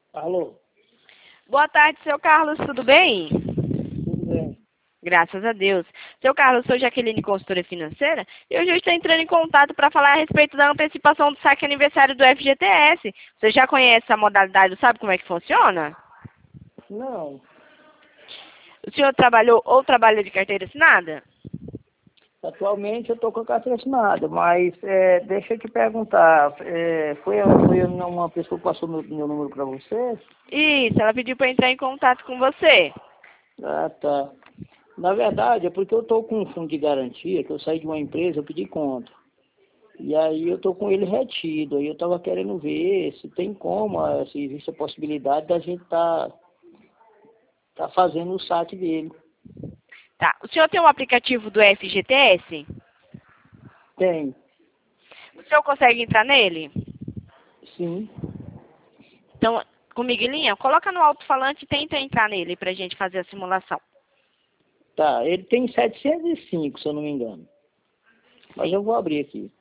Alô, Boa tarde, seu Carlos, tudo bem? tudo bem? Graças a Deus. Seu Carlos, sou Jaqueline, consultora financeira, e hoje eu estou entrando em contato para falar a respeito da antecipação do saque aniversário do FGTS. Você já conhece a modalidade, sabe como é que funciona? Não, O senhor trabalhou ou trabalha de carteira assinada? atualmente eu estou com a carteira assinada, mas deixa eu te perguntar, foi uma pessoa que passou meu número para você? Isso, ela pediu para entrar em contato com você. Ah, tá. Na verdade, é porque eu estou com um fundo de garantia, que eu saí de uma empresa, eu pedi conta. E aí eu estou com ele retido, aí eu estava querendo ver se tem como, se existe a possibilidade da gente tá fazendo o saque dele. Tá. O senhor tem um aplicativo do FGTS? Tem, O senhor consegue entrar nele? sim. Então, comigo em linha, coloca no alto-falante e tenta entrar nele para a gente fazer a simulação. Tá, ele tem 705, se eu não me engano. Mas eu vou abrir aqui.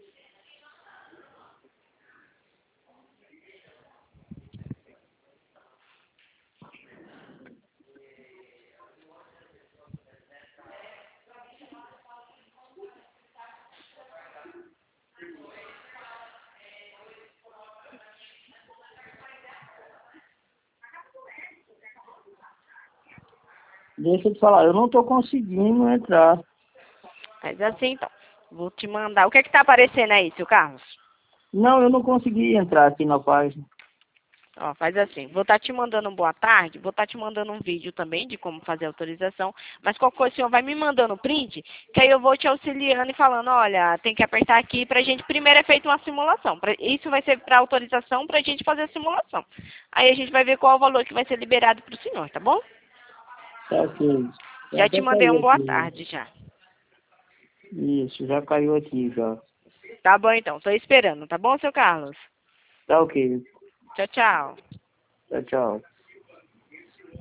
Deixa eu te falar, eu não estou conseguindo entrar. Faz assim, então. Vou te mandar. O que é que tá aparecendo aí, seu Carlos? Não, eu não consegui entrar aqui na página. Ó, faz assim. Vou estar te mandando um boa tarde. Vou estar te mandando um vídeo também de como fazer a autorização. Mas qualquer coisa, o senhor vai me mandando o print, que aí eu vou te auxiliando e falando, olha, tem que apertar aqui pra gente. Primeiro é feita uma simulação. Isso vai ser para autorização pra gente fazer a simulação. Aí a gente vai ver qual o valor que vai ser liberado pro senhor, tá bom? Tá ok. Já Já te até mandei caiu um boa aqui. tarde já. Isso, já caiu aqui já. Tá bom então, tô esperando, tá bom, seu Carlos? Tá ok. Tchau, tchau. Tchau, tchau.